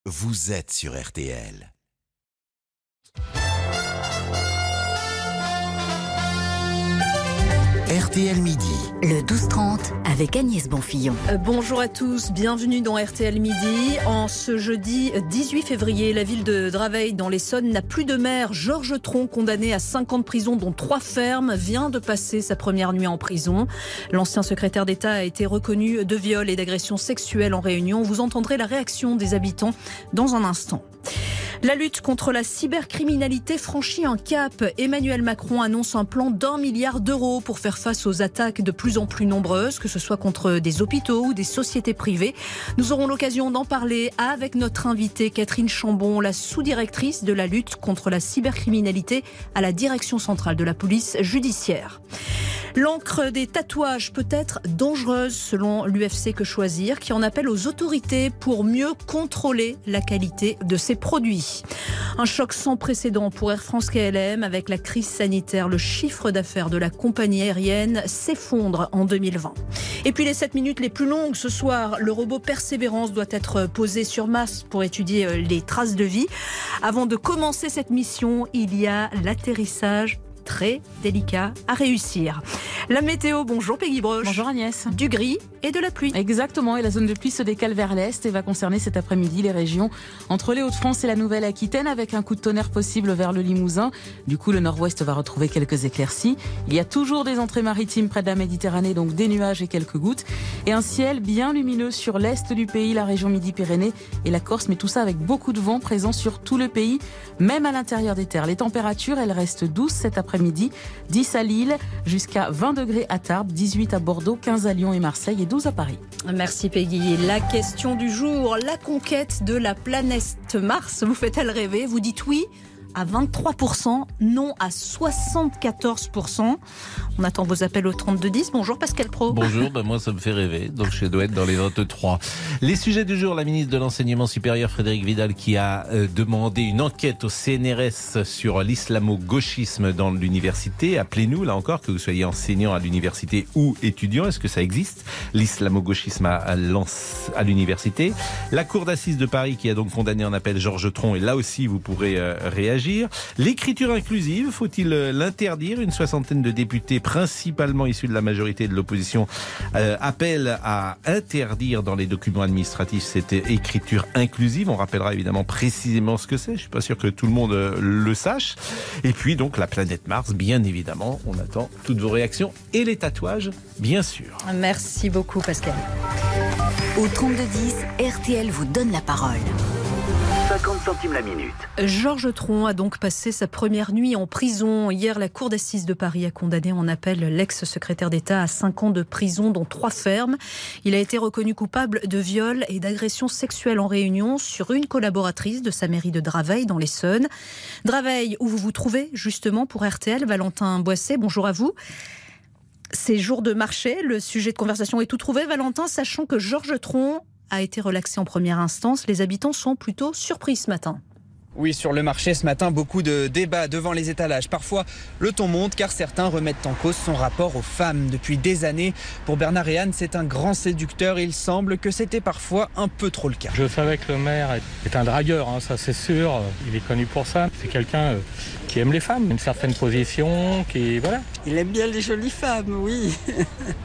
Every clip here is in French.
vous êtes sur RTL. RTL Midi. Le 12-30 avec Agnès Bonfillon. Bonjour à tous, bienvenue dans RTL Midi. En ce jeudi 18 février, la ville de Draveil dans l'Essonne n'a plus de maire. Georges Tron, condamné à 5 ans de prison dont 3 fermes, vient de passer sa première nuit en prison. L'ancien secrétaire d'État a été reconnu de viol et d'agression sexuelle en Réunion. Vous entendrez la réaction des habitants dans un instant. La lutte contre la cybercriminalité franchit un cap. Emmanuel Macron annonce un plan d'1 milliard d'euros pour faire face aux attaques de plus en plus nombreuses, que ce soit contre des hôpitaux ou des sociétés privées. Nous aurons l'occasion d'en parler avec notre invitée Catherine Chambon, la sous-directrice de la lutte contre la cybercriminalité à la direction centrale de la police judiciaire. L'encre des tatouages peut être dangereuse selon l'UFC Que Choisir, qui en appelle aux autorités pour mieux contrôler la qualité de ces produits. Un choc sans précédent pour Air France-KLM. Avec la crise sanitaire, le chiffre d'affaires de la compagnie aérienne s'effondre en 2020. Et puis les 7 minutes les plus longues ce soir, le robot Persévérance doit être posé sur Mars pour étudier les traces de vie. Avant de commencer cette mission, il y a l'atterrissage très délicat à réussir. La météo, bonjour Peggy Broche. Bonjour Agnès. Du gris et de la pluie. Exactement, et la zone de pluie se décale vers l'est et va concerner cet après-midi les régions entre les Hauts-de-France et la Nouvelle-Aquitaine, avec un coup de tonnerre possible vers le Limousin. Du coup, le nord-ouest va retrouver quelques éclaircies. Il y a toujours des entrées maritimes près de la Méditerranée, donc des nuages et quelques gouttes. Et un ciel bien lumineux sur l'est du pays, la région Midi-Pyrénées et la Corse, mais tout ça avec beaucoup de vent présent sur tout le pays, même à l'intérieur des terres. Les températures, elles restent douces cet après-midi, 10 à Lille, jusqu'à 20 degrés à Tarbes, 18 à Bordeaux, 15 à Lyon et Marseille et 12 à Paris. Merci Peggy. La question du jour, la conquête de la planète Mars, vous fait-elle rêver? Vous dites oui à 23%, non à 74%. On attend vos appels au 3210. Bonjour Pascal Praud. Bonjour, moi ça me fait rêver, donc je dois être dans les 23. Les sujets du jour, la ministre de l'Enseignement supérieur Frédérique Vidal qui a demandé une enquête au CNRS sur l'islamo-gauchisme dans l'université. Appelez-nous là encore, que vous soyez enseignant à l'université ou étudiant. Est-ce que ça existe, l'islamo-gauchisme à l'université? La Cour d'assises de Paris qui a donc condamné en appel Georges Tron, et là aussi vous pourrez réagir. L'écriture inclusive, faut-il l'interdire? Une soixantaine de députés, principalement issus de la majorité de l'opposition, appellent à interdire dans les documents administratifs cette écriture inclusive. On rappellera évidemment précisément ce que c'est. Je ne suis pas sûr que tout le monde le sache. Et puis donc la planète Mars, bien évidemment. On attend toutes vos réactions et les tatouages, bien sûr. Merci beaucoup Pascal. Au 3210, RTL vous donne la parole. 50 centimes la minute. Georges Tron a donc passé sa première nuit en prison. Hier, la Cour d'assises de Paris a condamné en appel l'ex-secrétaire d'État à 5 ans de prison, dont 3 fermes. Il a été reconnu coupable de viol et d'agression sexuelle en Réunion sur une collaboratrice de sa mairie de Draveil, dans l'Essonne. Draveil, où vous vous trouvez justement pour RTL, Valentin Boisset, bonjour à vous. C'est jour de marché, le sujet de conversation est tout trouvé. Valentin, sachant que Georges Tron a été relaxé en première instance, les habitants sont plutôt surpris ce matin. Oui, sur le marché ce matin, beaucoup de débats devant les étalages. Parfois, le ton monte car certains remettent en cause son rapport aux femmes. Depuis des années, pour Bernard Réhan, c'est un grand séducteur. Il semble que c'était parfois un peu trop le cas. Je savais que le maire est un dragueur, ça c'est sûr. Il est connu pour ça. C'est quelqu'un qui aime les femmes, une certaine position, voilà. Il aime bien les jolies femmes, oui. C'est-à-dire ?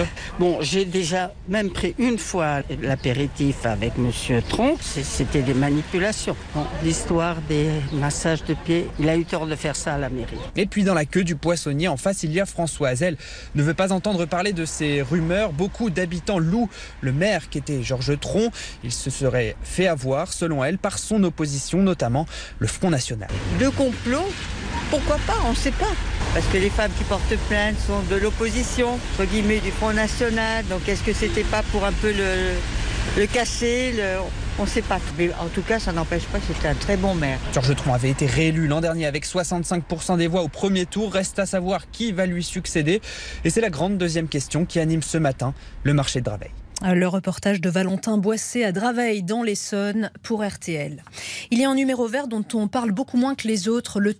Bon, j'ai déjà même pris une fois l'apéritif avec Monsieur Tron. C'était des manipulations. Bon, l'histoire des massages de pieds, il a eu tort de faire ça à la mairie. Et puis dans la queue du poissonnier, en face, il y a Françoise. Elle ne veut pas entendre parler de ces rumeurs. Beaucoup d'habitants louent le maire qui était Georges Tron. Il se serait fait avoir, selon elle, par son opposition, notamment le Front National. Le complot, pourquoi pas, on ne sait pas. Parce que les femmes qui portent plainte sont de l'opposition, entre guillemets, du Front National. Donc est-ce que c'était pas pour un peu le cacher on ne sait pas. Mais en tout cas, ça n'empêche pas que c'était un très bon maire. Georges Tron avait été réélu l'an dernier avec 65% des voix au premier tour. Reste à savoir qui va lui succéder. Et c'est la grande deuxième question qui anime ce matin le marché de Draveil. Le reportage de Valentin Boissé à Draveil dans l'Essonne pour RTL. Il y a un numéro vert dont on parle beaucoup moins que les autres, le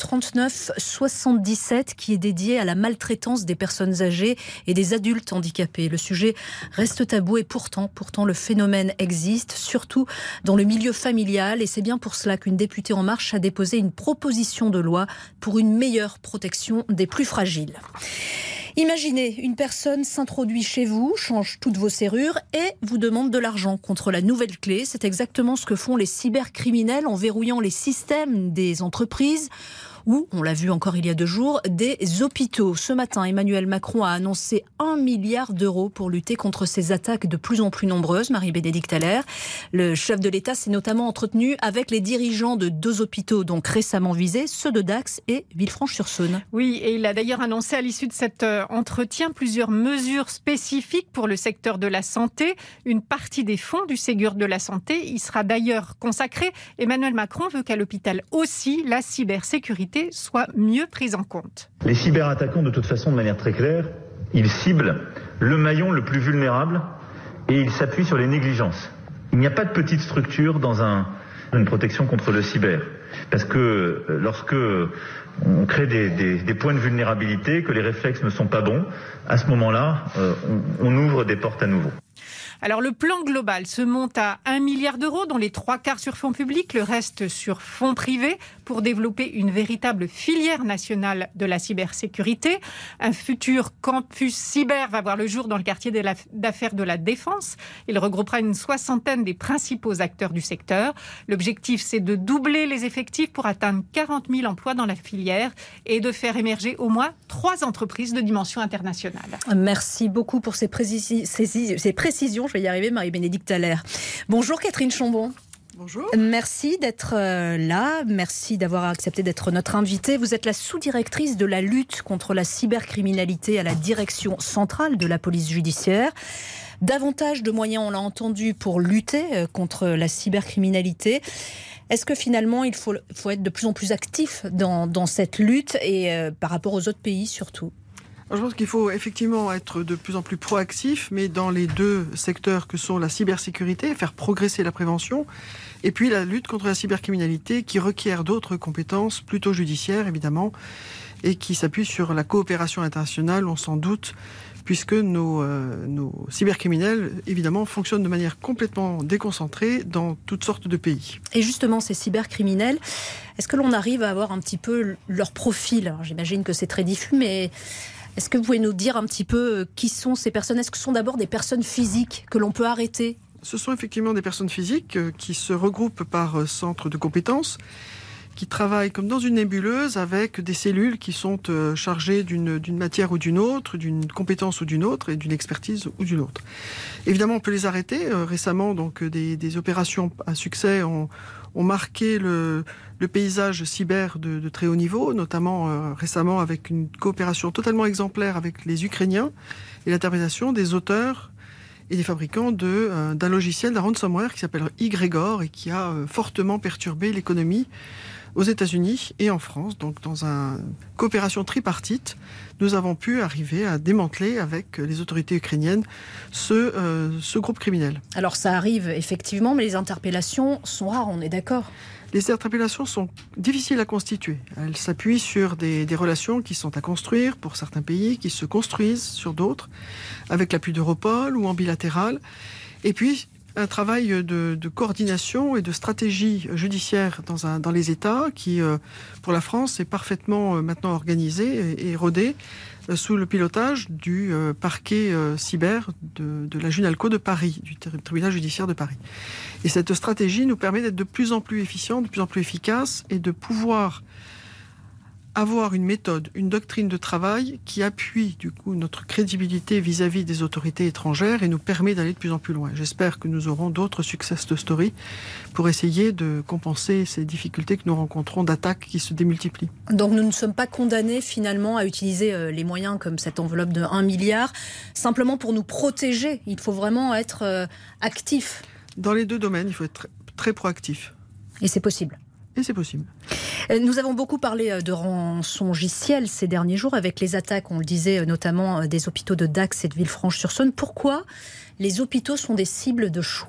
3977, qui est dédié à la maltraitance des personnes âgées et des adultes handicapés. Le sujet reste tabou et pourtant le phénomène existe, surtout dans le milieu familial, et c'est bien pour cela qu'une députée En Marche a déposé une proposition de loi pour une meilleure protection des plus fragiles. Imaginez, une personne s'introduit chez vous, change toutes vos serrures et vous demande de l'argent contre la nouvelle clé. C'est exactement ce que font les cybercriminels en verrouillant les systèmes des entreprises ou, on l'a vu encore il y a 2 jours, des hôpitaux. Ce matin, Emmanuel Macron a annoncé 1 milliard d'euros pour lutter contre ces attaques de plus en plus nombreuses. Marie-Bénédicte Allaire, le chef de l'État s'est notamment entretenu avec les dirigeants de 2 hôpitaux donc récemment visés, ceux de Dax et Villefranche-sur-Saône. Oui, et il a d'ailleurs annoncé à l'issue de cet entretien plusieurs mesures spécifiques pour le secteur de la santé. Une partie des fonds du Ségur de la santé y sera d'ailleurs consacrée. Emmanuel Macron veut qu'à l'hôpital aussi, la cybersécurité soit mieux prise en compte. Les cyberattaquants, de toute façon, de manière très claire, ils ciblent le maillon le plus vulnérable et ils s'appuient sur les négligences. Il n'y a pas de petite structure dans une protection contre le cyber. Parce que lorsque on crée des points de vulnérabilité, que les réflexes ne sont pas bons, à ce moment-là, on ouvre des portes à nouveau. Alors le plan global se monte à 1 milliard d'euros, dont les 3/4 sur fonds publics, le reste sur fonds privés, pour développer une véritable filière nationale de la cybersécurité. Un futur campus cyber va voir le jour dans le quartier d'affaires de la Défense. Il regroupera une 60aine des principaux acteurs du secteur. L'objectif, c'est de doubler les effectifs pour atteindre 40 000 emplois dans la filière et de faire émerger au moins 3 entreprises de dimension internationale. Merci beaucoup pour ces précisions. Je vais y arriver, Marie-Bénédicte Allaire. Bonjour Catherine Chambon. Bonjour. Merci d'être là, merci d'avoir accepté d'être notre invitée. Vous êtes la sous-directrice de la lutte contre la cybercriminalité à la direction centrale de la police judiciaire. Davantage de moyens, on l'a entendu, pour lutter contre la cybercriminalité. Est-ce que finalement il faut être de plus en plus actif dans cette lutte et par rapport aux autres pays surtout ? Je pense qu'il faut effectivement être de plus en plus proactif, mais dans les 2 secteurs que sont la cybersécurité, faire progresser la prévention, et puis la lutte contre la cybercriminalité qui requiert d'autres compétences, plutôt judiciaires évidemment, et qui s'appuie sur la coopération internationale, on s'en doute, puisque nos cybercriminels, évidemment, fonctionnent de manière complètement déconcentrée dans toutes sortes de pays. Et justement, ces cybercriminels, est-ce que l'on arrive à avoir un petit peu leur profil ? Alors, j'imagine que c'est très diffus, mais est-ce que vous pouvez nous dire un petit peu qui sont ces personnes ? Est-ce que ce sont d'abord des personnes physiques que l'on peut arrêter ? Ce sont effectivement des personnes physiques qui se regroupent par centre de compétences, qui travaillent comme dans une nébuleuse avec des cellules qui sont chargées d'une matière ou d'une autre, d'une compétence ou d'une autre, et d'une expertise ou d'une autre. Évidemment, on peut les arrêter. Récemment, donc, des opérations à succès ont marqué le paysage cyber de très haut niveau, notamment récemment avec une coopération totalement exemplaire avec les Ukrainiens et l'interprétation des auteurs et des fabricants d'un logiciel, d'un ransomware qui s'appelle Egregor et qui a fortement perturbé l'économie aux États-Unis et en France. Donc, dans une coopération tripartite, nous avons pu arriver à démanteler avec les autorités ukrainiennes ce groupe criminel. Alors, ça arrive effectivement, mais les interpellations sont rares, on est d'accord ? Les interpellations sont difficiles à constituer. Elles s'appuient sur des relations qui sont à construire pour certains pays, qui se construisent sur d'autres, avec l'appui d'Europol ou en bilatéral. Et puis, un travail de coordination et de stratégie judiciaire dans les États qui, pour la France, est parfaitement maintenant organisé et rodé sous le pilotage du parquet cyber de la Junalco de Paris, du tribunal judiciaire de Paris. Et cette stratégie nous permet d'être de plus en plus efficient, de plus en plus efficace et de pouvoir avoir une méthode, une doctrine de travail qui appuie du coup notre crédibilité vis-à-vis des autorités étrangères et nous permet d'aller de plus en plus loin. J'espère que nous aurons d'autres success stories pour essayer de compenser ces difficultés que nous rencontrons d'attaques qui se démultiplient. Donc nous ne sommes pas condamnés finalement à utiliser les moyens comme cette enveloppe de 1 milliard, simplement pour nous protéger. Il faut vraiment être actif. Dans les 2 domaines, il faut être très proactif. Et c'est possible. Et c'est possible. Nous avons beaucoup parlé de rançongiciel ces derniers jours avec les attaques, on le disait, notamment des hôpitaux de Dax et de Villefranche-sur-Saône. Pourquoi les hôpitaux sont des cibles de choix ?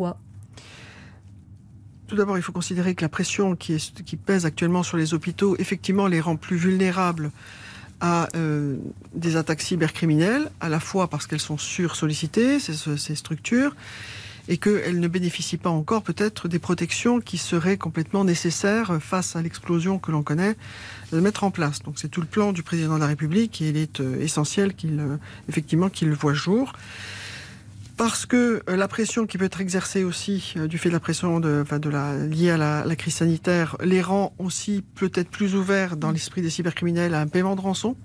Tout d'abord, il faut considérer que la pression qui pèse actuellement sur les hôpitaux, effectivement, les rend plus vulnérables à des attaques cybercriminelles, à la fois parce qu'elles sont sursollicitées, ces structures, et qu'elles ne bénéficient pas encore peut-être des protections qui seraient complètement nécessaires face à l'explosion que l'on connaît, de mettre en place. Donc c'est tout le plan du président de la République et il est essentiel qu'il voit jour. Parce que la pression qui peut être exercée aussi du fait de la pression liée à la crise sanitaire les rend aussi peut-être plus ouverts dans l'esprit des cybercriminels à un paiement de rançon,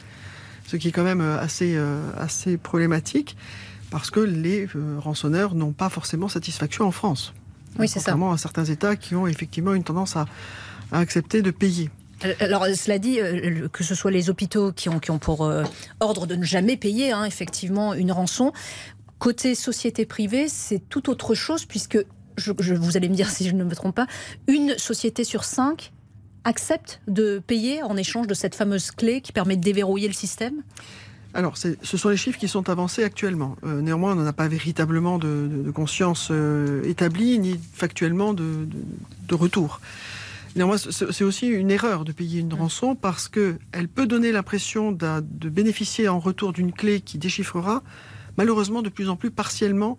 ce qui est quand même assez problématique. Parce que les rançonneurs n'ont pas forcément satisfaction en France. Oui, c'est ça. Contrairement à certains États qui ont effectivement une tendance à accepter de payer. Alors, cela dit, que ce soit les hôpitaux qui ont pour ordre de ne jamais payer, effectivement, une rançon, côté société privée, c'est tout autre chose, puisque, vous allez me dire si je ne me trompe pas, une société sur 5 accepte de payer en échange de cette fameuse clé qui permet de déverrouiller le système ? Alors, ce sont les chiffres qui sont avancés actuellement. Néanmoins, on n'en a pas véritablement de conscience établie, ni factuellement de retour. Néanmoins, c'est aussi une erreur de payer une rançon parce qu'elle peut donner l'impression de bénéficier en retour d'une clé qui déchiffrera, malheureusement, de plus en plus partiellement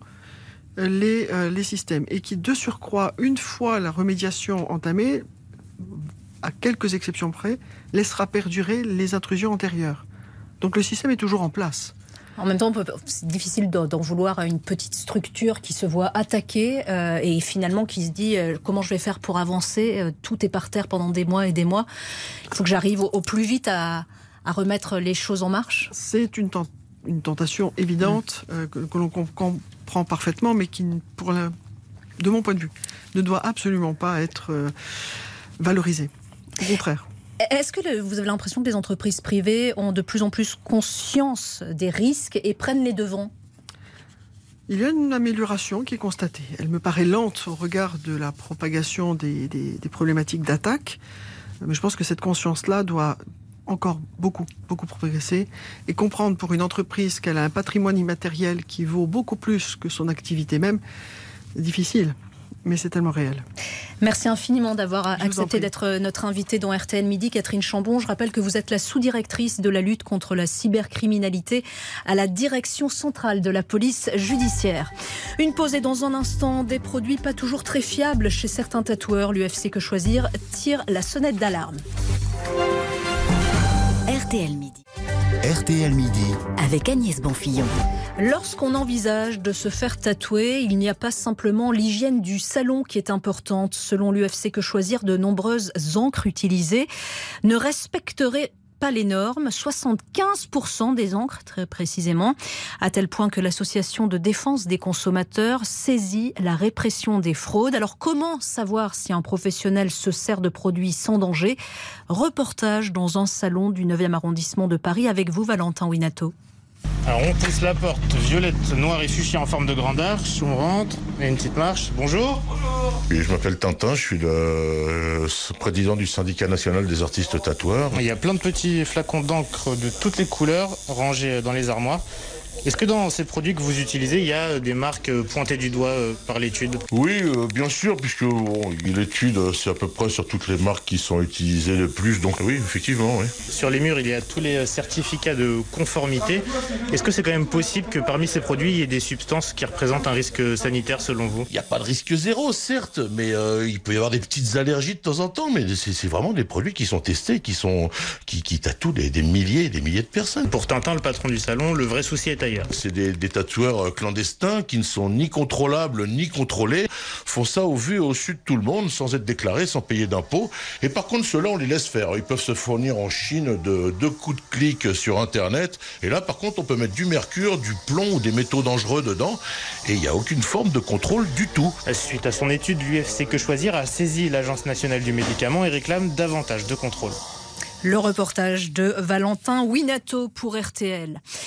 les systèmes. Et qui, de surcroît, une fois la remédiation entamée, à quelques exceptions près, laissera perdurer les intrusions antérieures. Donc le système est toujours en place. En même temps, c'est difficile d'en vouloir à une petite structure qui se voit attaquée et finalement qui se dit comment je vais faire pour avancer, tout est par terre pendant des mois et des mois. Il faut que j'arrive au plus vite à remettre les choses en marche. C'est une tentation évidente que l'on comprend parfaitement, mais qui, de mon point de vue, ne doit absolument pas être valorisée. Au contraire. Est-ce que vous avez l'impression que les entreprises privées ont de plus en plus conscience des risques et prennent les devants ? Il y a une amélioration qui est constatée. Elle me paraît lente au regard de la propagation des problématiques d'attaque. Mais je pense que cette conscience-là doit encore beaucoup progresser et comprendre pour une entreprise qu'elle a un patrimoine immatériel qui vaut beaucoup plus que son activité même. C'est difficile. Mais c'est tellement réel. Merci infiniment d'avoir accepté d'être notre invitée dans RTL Midi. Catherine Chambon, je rappelle que vous êtes la sous-directrice de la lutte contre la cybercriminalité à la direction centrale de la police judiciaire. Une pause et dans un instant, des produits pas toujours très fiables chez certains tatoueurs. L'UFC Que Choisir tire la sonnette d'alarme. RTL Midi. RTL Midi. Avec Agnès Bonfillon. Lorsqu'on envisage de se faire tatouer, il n'y a pas simplement l'hygiène du salon qui est importante. Selon l'UFC Que Choisir, de nombreuses encres utilisées ne respecteraient pas les normes, 75% des encres très précisément, à tel point que l'association de défense des consommateurs saisit la répression des fraudes. Alors comment savoir si un professionnel se sert de produits sans danger ? Reportage dans un salon du 9e arrondissement de Paris avec vous, Valentin Winato. Alors on pousse la porte violette, noire et fuchsia en forme de grande arche, on rentre, et une petite marche. Bonjour. Bonjour. Et je m'appelle Tintin, je suis le président du syndicat national des artistes tatoueurs. Il y a plein de petits flacons d'encre de toutes les couleurs rangés dans les armoires. Est-ce que dans ces produits que vous utilisez, il y a des marques pointées du doigt par l'étude ? Oui, bien sûr, puisque l'étude, c'est à peu près sur toutes les marques qui sont utilisées le plus. Donc oui, effectivement, oui. Sur les murs, il y a tous les certificats de conformité. Est-ce que c'est quand même possible que parmi ces produits, il y ait des substances qui représentent un risque sanitaire selon vous ? Il n'y a pas de risque zéro, certes, mais il peut y avoir des petites allergies de temps en temps. Mais c'est vraiment des produits qui sont testés, qui tatouent des milliers et des milliers de personnes. Pour Tintin, le patron du salon, le vrai souci est ailleurs. C'est des tatoueurs clandestins qui ne sont ni contrôlables ni contrôlés, font ça au vu et au su de tout le monde, sans être déclarés, sans payer d'impôts. Et par contre, ceux-là, on les laisse faire. Ils peuvent se fournir en Chine de 2 coups de clic sur Internet. Et là, par contre, on peut mettre du mercure, du plomb ou des métaux dangereux dedans. Et il n'y a aucune forme de contrôle du tout. Suite à son étude, l'UFC Que Choisir a saisi l'Agence nationale du médicament et réclame davantage de contrôle. Le reportage de Valentin Winato pour RTL.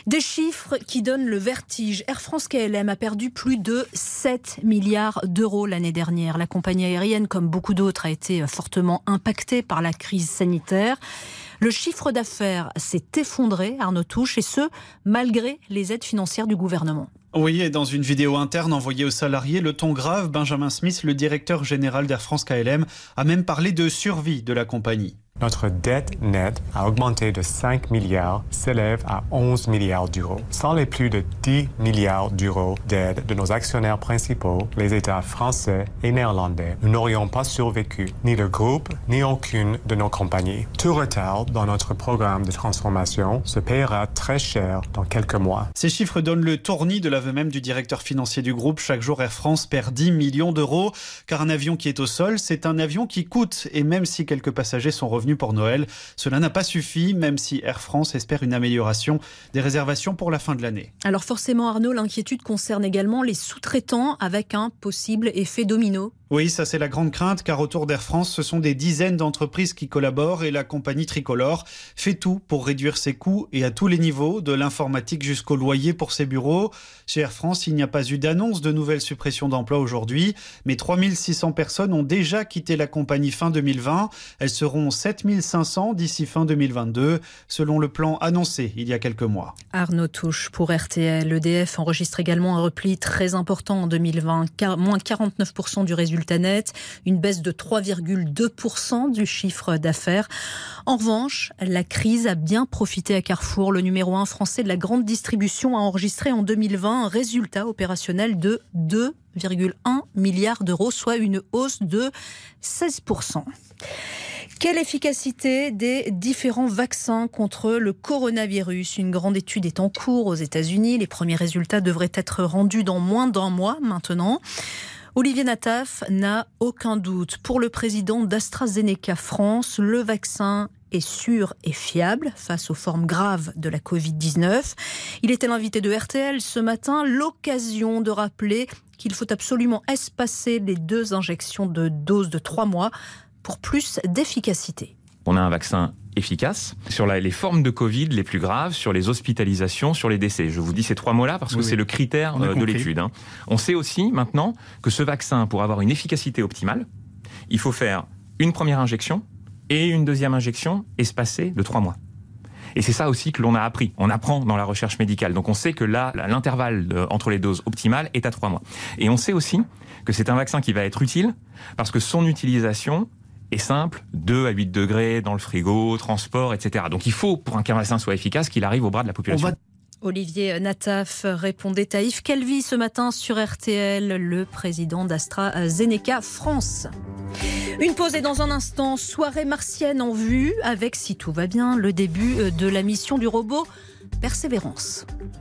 Des chiffres qui donnent le vertige. Air France KLM a perdu plus de 7 milliards d'euros l'année dernière. La compagnie aérienne, comme beaucoup d'autres, a été fortement impactée par la crise sanitaire. Le chiffre d'affaires s'est effondré, Arnaud Touche, et ce, malgré les aides financières du gouvernement. Oui, et dans une vidéo interne envoyée aux salariés, le ton grave, Benjamin Smith, le directeur général d'Air France KLM, a même parlé de survie de la compagnie. Notre dette nette a augmenté de 5 milliards, s'élève à 11 milliards d'euros. Sans les plus de 10 milliards d'euros d'aide de nos actionnaires principaux, les États français et néerlandais, nous n'aurions pas survécu, ni le groupe, ni aucune de nos compagnies. Tout retard dans notre programme de transformation se paiera très cher dans quelques mois. Ces chiffres donnent le tournis de l'aveu même du directeur financier du groupe. Chaque jour, Air France perd 10 millions d'euros, car un avion qui est au sol, c'est un avion qui coûte. Et même si quelques passagers sont revenus pour Noël, cela n'a pas suffi, même si Air France espère une amélioration des réservations pour la fin de l'année. Alors forcément, Arnaud, l'inquiétude concerne également les sous-traitants avec un possible effet domino. Oui, ça c'est la grande crainte, car autour d'Air France, ce sont des dizaines d'entreprises qui collaborent et la compagnie tricolore fait tout pour réduire ses coûts et à tous les niveaux, de l'informatique jusqu'au loyer pour ses bureaux. Chez Air France, il n'y a pas eu d'annonce de nouvelles suppressions d'emplois aujourd'hui, mais 3600 personnes ont déjà quitté la compagnie fin 2020. Elles seront 7500 d'ici fin 2022, selon le plan annoncé il y a quelques mois. Arnaud Touche pour RTL. EDF enregistre également un repli très important en 2020, moins 49% du résultat net, une baisse de 3,2% du chiffre d'affaires. En revanche, la crise a bien profité à Carrefour. Le numéro 1 français de la grande distribution a enregistré en 2020 un résultat opérationnel de 2,1 milliards d'euros, soit une hausse de 16%. Quelle efficacité des différents vaccins contre le coronavirus? Une grande étude est en cours aux États-Unis. Les premiers résultats devraient être rendus dans moins d'un mois maintenant. Olivier Nataf n'a aucun doute. Pour le président d'AstraZeneca France, le vaccin est sûr et fiable face aux formes graves de la Covid-19. Il était l'invité de RTL ce matin, l'occasion de rappeler qu'il faut absolument espacer les 2 injections de doses de 3 mois pour plus d'efficacité. On a un vaccin efficace sur les formes de Covid les plus graves, sur les hospitalisations, sur les décès. Je vous dis ces 3 mots-là parce que c'est le critère de l'étude. On sait aussi maintenant que ce vaccin, pour avoir une efficacité optimale, il faut faire une première injection et une deuxième injection espacée de 3 mois. Et c'est ça aussi que l'on a appris. On apprend dans la recherche médicale. Donc on sait que là, l'intervalle entre les doses optimales est à 3 mois. Et on sait aussi que c'est un vaccin qui va être utile parce que son utilisation est simple, 2 à 8 degrés dans le frigo, transport, etc. Donc il faut, pour qu'un vaccin soit efficace, qu'il arrive au bras de la population. Olivier Nataf répondait à Yves Calvi ce matin sur RTL, le président d'AstraZeneca France. Une pause et dans un instant, soirée martienne en vue avec, si tout va bien, le début de la mission du robot Persévérance.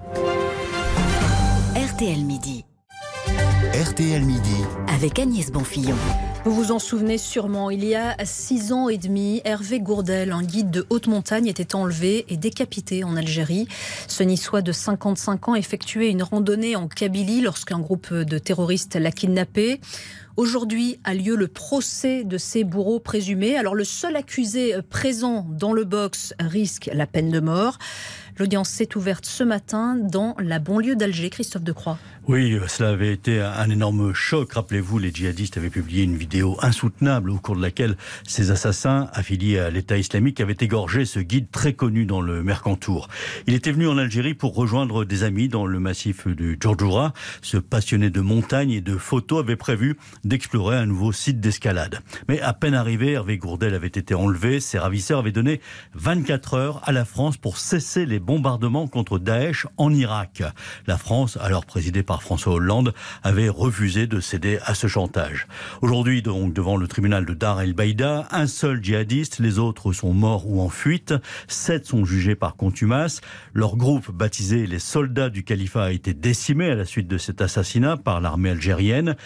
RTL Midi. RTL Midi. Avec Agnès Bonfillon. Vous vous en souvenez sûrement, il y a 6 ans et demi, Hervé Gourdel, un guide de haute montagne, était enlevé et décapité en Algérie. Ce Niçois de 55 ans effectuait une randonnée en Kabylie lorsqu'un groupe de terroristes l'a kidnappé. Aujourd'hui a lieu le procès de ces bourreaux présumés. Alors le seul accusé présent dans le box risque la peine de mort. L'audience s'est ouverte ce matin dans la banlieue d'Alger. Christophe Decroix. Oui, cela avait été un énorme choc. Rappelez-vous, les djihadistes avaient publié une vidéo insoutenable au cours de laquelle ces assassins affiliés à l'État islamique avaient égorgé ce guide très connu dans le Mercantour. Il était venu en Algérie pour rejoindre des amis dans le massif du Djurdjoura. Ce passionné de montagne et de photos avait prévu d'explorer un nouveau site d'escalade. Mais à peine arrivé, Hervé Gourdel avait été enlevé. Ses ravisseurs avaient donné 24 heures à la France pour cesser les bombardements contre Daesh en Irak. La France, alors présidée par François Hollande, avait refusé de céder à ce chantage. Aujourd'hui, donc, devant le tribunal de Dar el-Baïda, un seul djihadiste, les autres sont morts ou en fuite. 7 sont jugés par contumace. Leur groupe, baptisé les soldats du califat, a été décimé à la suite de cet assassinat par l'armée algérienne.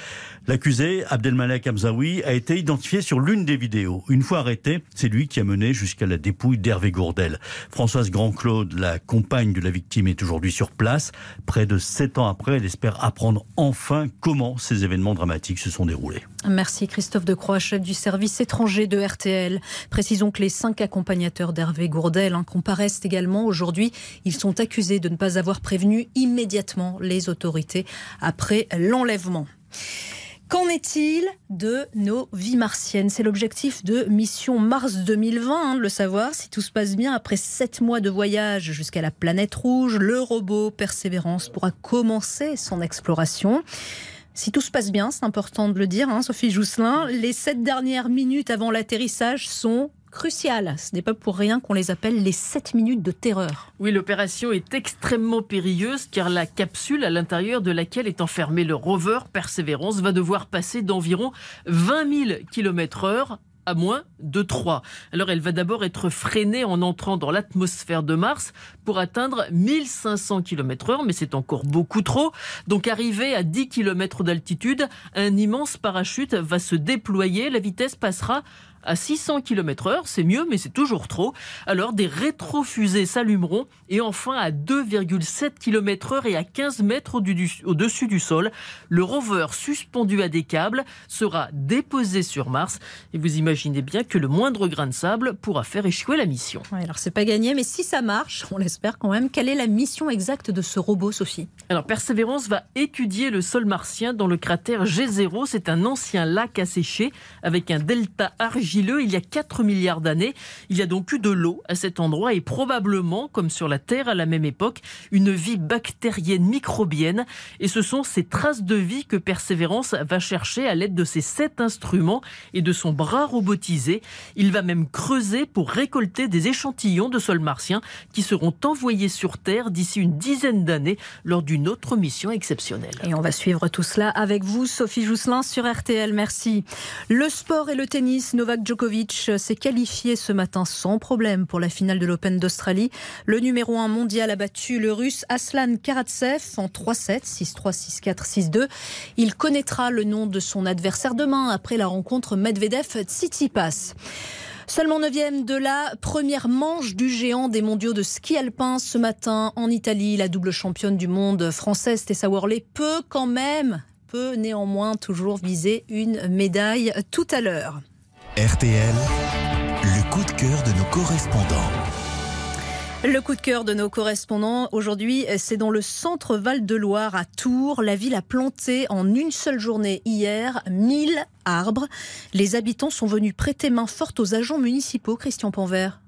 L'accusé, Abdelmalek Hamzaoui, a été identifié sur l'une des vidéos. Une fois arrêté, c'est lui qui a mené jusqu'à la dépouille d'Hervé Gourdel. Françoise Grand-Claude, la compagne de la victime, est aujourd'hui sur place. Près de 7 ans après, elle espère apprendre enfin comment ces événements dramatiques se sont déroulés. Merci Christophe Decroix, chef du service étranger de RTL. Précisons que les 5 accompagnateurs d'Hervé Gourdel comparaissent également aujourd'hui. Ils sont accusés de ne pas avoir prévenu immédiatement les autorités après l'enlèvement. Qu'en est-il de nos vies martiennes ? C'est l'objectif de Mission Mars 2020, de le savoir. Si tout se passe bien, après 7 mois de voyage jusqu'à la planète rouge, le robot Persévérance pourra commencer son exploration. Si tout se passe bien, c'est important de le dire, Sophie Jousselin, les 7 dernières minutes avant l'atterrissage sont cruciales. Ce n'est pas pour rien qu'on les appelle les 7 minutes de terreur. Oui, l'opération est extrêmement périlleuse car la capsule à l'intérieur de laquelle est enfermé le rover Persévérance va devoir passer d'environ 20 000 km/h à moins de 3. Alors elle va d'abord être freinée en entrant dans l'atmosphère de Mars pour atteindre 1500 km/h, mais c'est encore beaucoup trop. Donc arrivé à 10 km d'altitude, un immense parachute va se déployer. La vitesse passera à 600 km/h, c'est mieux, mais c'est toujours trop. Alors des rétrofusées s'allumeront et enfin à 2,7 km/h et à 15 mètres au-dessus du sol, le rover suspendu à des câbles sera déposé sur Mars. Et vous imaginez bien que le moindre grain de sable pourra faire échouer la mission. Oui, alors c'est pas gagné, mais si ça marche, on l'espère quand même. Quelle est la mission exacte de ce robot, Sophie ? Alors Persévérance va étudier le sol martien dans le cratère G0. C'est un ancien lac asséché avec un delta argileux. Il y a 4 milliards d'années. Il y a donc eu de l'eau à cet endroit et probablement, comme sur la Terre à la même époque, une vie bactérienne microbienne. Et ce sont ces traces de vie que Persévérance va chercher à l'aide de ses 7 instruments et de son bras robotisé. Il va même creuser pour récolter des échantillons de sol martien qui seront envoyés sur Terre d'ici une dizaine d'années lors d'une autre mission exceptionnelle. Et on va suivre tout cela avec vous, Sophie Jousselin, sur RTL. Merci. Le sport et le tennis, Novak Djokovic s'est qualifié ce matin sans problème pour la finale de l'Open d'Australie. Le numéro 1 mondial a battu le russe Aslan Karatsev en 3-7, 6-3, 6-4, 6-2. Il connaîtra le nom de son adversaire demain après la rencontre Medvedev-Tsitsipas. Seulement 9e de la première manche du géant des mondiaux de ski alpin ce matin en Italie. La double championne du monde française Tessa Worley peut néanmoins toujours viser une médaille tout à l'heure. RTL, le coup de cœur de nos correspondants. Le coup de cœur de nos correspondants, aujourd'hui, c'est dans le centre Val-de-Loire, à Tours. La ville a planté en une seule journée hier 1000 arbres. Les habitants sont venus prêter main forte aux agents municipaux. Christian Panvert.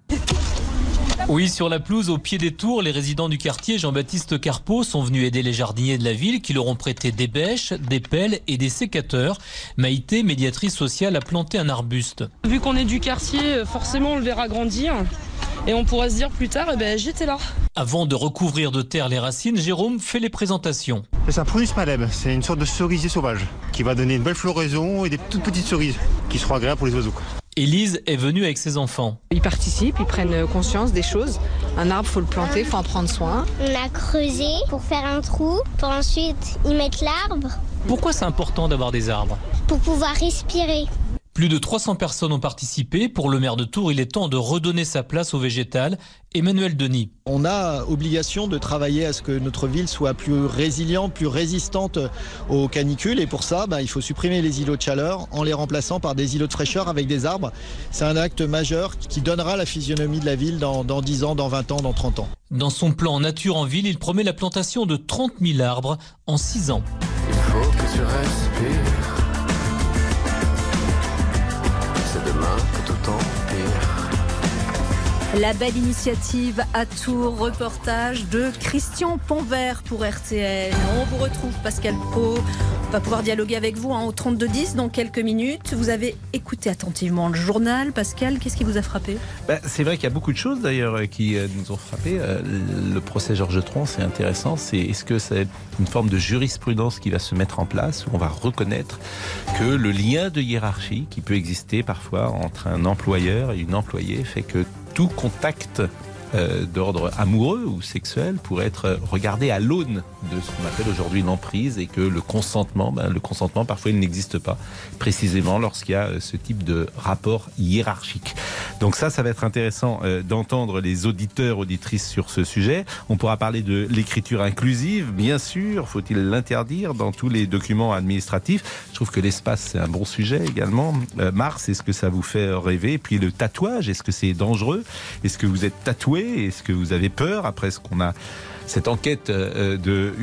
Oui, sur la pelouse au pied des tours, les résidents du quartier Jean-Baptiste Carpeau sont venus aider les jardiniers de la ville qui leur ont prêté des bêches, des pelles et des sécateurs. Maïté, médiatrice sociale, a planté un arbuste. Vu qu'on est du quartier, forcément on le verra grandir et on pourra se dire plus tard, j'étais là. Avant de recouvrir de terre les racines, Jérôme fait les présentations. C'est un Prunus malèbe, c'est une sorte de cerisier sauvage qui va donner une belle floraison et des toutes petites cerises qui seront agréables pour les oiseaux. Élise est venue avec ses enfants. Ils participent, ils prennent conscience des choses. Un arbre, faut le planter, il faut en prendre soin. On a creusé pour faire un trou, pour ensuite y mettre l'arbre. Pourquoi c'est important d'avoir des arbres ? Pour pouvoir respirer. Plus de 300 personnes ont participé. Pour le maire de Tours, il est temps de redonner sa place au végétal. Emmanuel Denis. On a obligation de travailler à ce que notre ville soit plus résiliente, plus résistante aux canicules. Et pour ça, il faut supprimer les îlots de chaleur en les remplaçant par des îlots de fraîcheur avec des arbres. C'est un acte majeur qui donnera la physionomie de la ville dans 10 ans, dans 20 ans, dans 30 ans. Dans son plan Nature en ville, il promet la plantation de 30 000 arbres en 6 ans. Il faut que tu respires. C'est demain que tout empire. La belle initiative à Tours, reportage de Christian Panvert pour RTL. On vous retrouve, Pascal Pro. On va pouvoir dialoguer avec vous au 32-10 dans quelques minutes. Vous avez écouté attentivement le journal. Pascal, qu'est-ce qui vous a frappé ? C'est vrai qu'il y a beaucoup de choses d'ailleurs qui nous ont frappé. Le procès Georges Tron, c'est intéressant. Est-ce que c'est une forme de jurisprudence qui va se mettre en place où on va reconnaître que le lien de hiérarchie qui peut exister parfois entre un employeur et une employée fait que tout contact d'ordre amoureux ou sexuel pourrait être regardé à l'aune de ce qu'on appelle aujourd'hui l'emprise et que le consentement parfois il n'existe pas, précisément lorsqu'il y a ce type de rapport hiérarchique. Donc ça va être intéressant d'entendre les auditeurs, auditrices sur ce sujet. On pourra parler de l'écriture inclusive, bien sûr. Faut-il l'interdire dans tous les documents administratifs? Je trouve que l'espace, c'est un bon sujet également. Mars, est-ce que ça vous fait rêver? Et puis le tatouage, est-ce que c'est dangereux? Est-ce que vous êtes tatoué? Est-ce que vous avez peur après ce qu'on a cette enquête de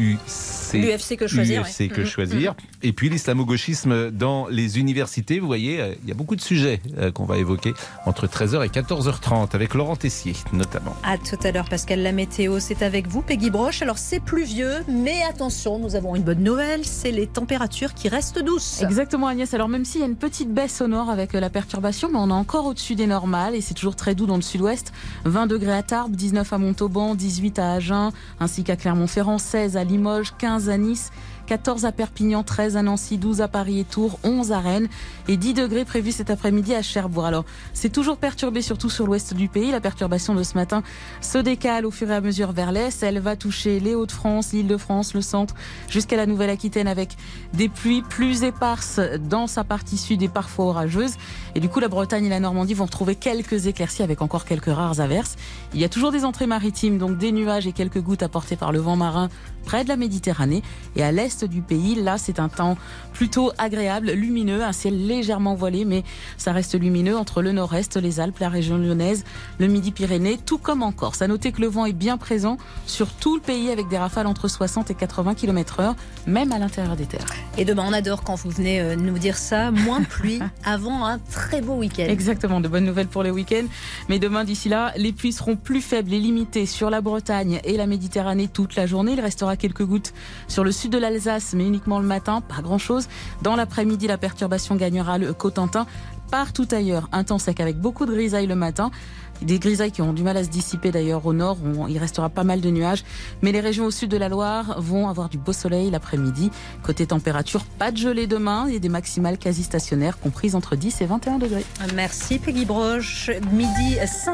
l'UFC Que Choisir. Que Choisir. Et puis l'islamo-gauchisme dans les universités. Vous voyez, il y a beaucoup de sujets qu'on va évoquer entre 13h et 14h30 avec Laurent Tessier notamment. À tout à l'heure, Pascal. La météo, c'est avec vous, Peggy Broche. Alors c'est pluvieux, mais attention, nous avons une bonne nouvelle, c'est les températures qui restent douces. Exactement, Agnès. Alors même s'il y a une petite baisse au nord avec la perturbation, mais on est encore au-dessus des normales et c'est toujours très doux dans le sud-ouest. 20 degrés à Tarbes, 19 à Montauban, 18 à Agen, ainsi qu'à Clermont-Ferrand, 16 à Limoges, 15 à Nice, 14 à Perpignan, 13 à Nancy, 12 à Paris et Tours, 11 à Rennes et 10 degrés prévus cet après-midi à Cherbourg. Alors, c'est toujours perturbé, surtout sur l'ouest du pays. La perturbation de ce matin se décale au fur et à mesure vers l'est. Elle va toucher les Hauts-de-France, l'Île-de-France, le centre, jusqu'à la Nouvelle-Aquitaine avec des pluies plus éparses dans sa partie sud et parfois orageuses. Et du coup, la Bretagne et la Normandie vont retrouver quelques éclaircies avec encore quelques rares averses. Il y a toujours des entrées maritimes, donc des nuages et quelques gouttes apportées par le vent marin près de la Méditerranée. Et à l'est du pays, là, c'est un temps plutôt agréable, lumineux, un ciel légèrement voilé, mais ça reste lumineux entre le nord-est, les Alpes, la région lyonnaise, le Midi-Pyrénées, tout comme en Corse. À noter que le vent est bien présent sur tout le pays avec des rafales entre 60 et 80 km/h, même à l'intérieur des terres. Et demain, on adore quand vous venez nous dire ça, moins de pluie avant un très beau week-end. Exactement, de bonnes nouvelles pour le week-end. Mais demain, d'ici là, les pluies seront plus faibles et limitées sur la Bretagne et la Méditerranée toute la journée. Il restera quelques gouttes sur le sud de l'Alsace, mais uniquement le matin, pas grand-chose. Dans l'après-midi, la perturbation gagnera le Cotentin. Partout ailleurs, un temps sec avec beaucoup de grisailles le matin. Des grisailles qui ont du mal à se dissiper d'ailleurs au nord, il restera pas mal de nuages. Mais les régions au sud de la Loire vont avoir du beau soleil l'après-midi. Côté température, pas de gelée demain et des maximales quasi stationnaires comprises entre 10 et 21 degrés. Merci Peggy Broche. Midi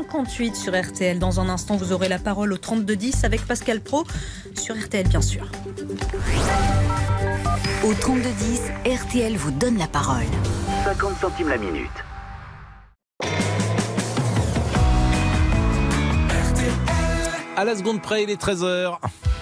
58 sur RTL. Dans un instant, vous aurez la parole au 3210 avec Pascal Praud sur RTL bien sûr. Au 3210, RTL vous donne la parole. 50 centimes la minute. À la seconde près, il est 13h.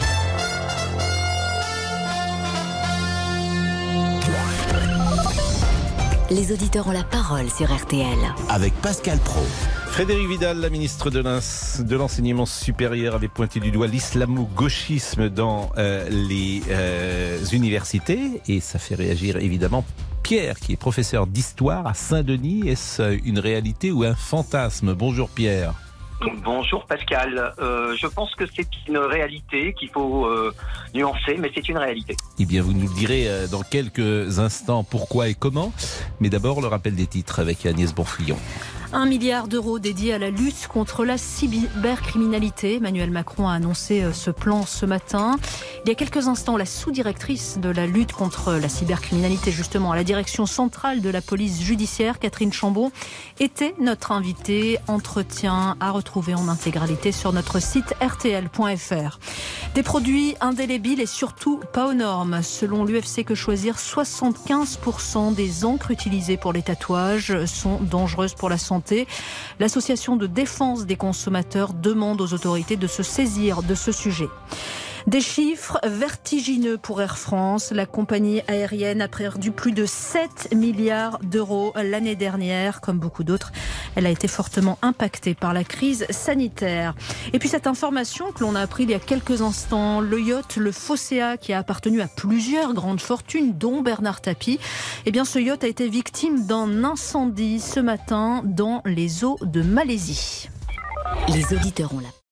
Les auditeurs ont la parole sur RTL. Avec Pascal Praud. Frédérique Vidal, la ministre de l'Enseignement supérieur, avait pointé du doigt l'islamo-gauchisme dans les universités. Et ça fait réagir évidemment Pierre, qui est professeur d'histoire à Saint-Denis. Est-ce une réalité ou un fantasme? Bonjour Pierre. Bonjour Pascal, je pense que c'est une réalité qu'il faut nuancer, mais c'est une réalité. Eh bien vous nous le direz dans quelques instants pourquoi et comment, mais d'abord le rappel des titres avec Agnès Bonfillon. 1 milliard d'euros dédiés à la lutte contre la cybercriminalité. Emmanuel Macron a annoncé ce plan ce matin. Il y a quelques instants, la sous-directrice de la lutte contre la cybercriminalité, justement, à la direction centrale de la police judiciaire, Catherine Chambon, était notre invitée. Entretien à retrouver en intégralité sur notre site rtl.fr. Des produits indélébiles et surtout pas aux normes. Selon l'UFC Que Choisir, 75% des encres utilisées pour les tatouages sont dangereuses pour la santé. L'association de défense des consommateurs demande aux autorités de se saisir de ce sujet. Des chiffres vertigineux pour Air France. La compagnie aérienne a perdu plus de 7 milliards d'euros l'année dernière. Comme beaucoup d'autres, elle a été fortement impactée par la crise sanitaire. Et puis cette information que l'on a appris il y a quelques instants, le yacht, le Phocéa, qui a appartenu à plusieurs grandes fortunes, dont Bernard Tapie, eh bien ce yacht a été victime d'un incendie ce matin dans les eaux de Malaisie. Les auditeurs ont la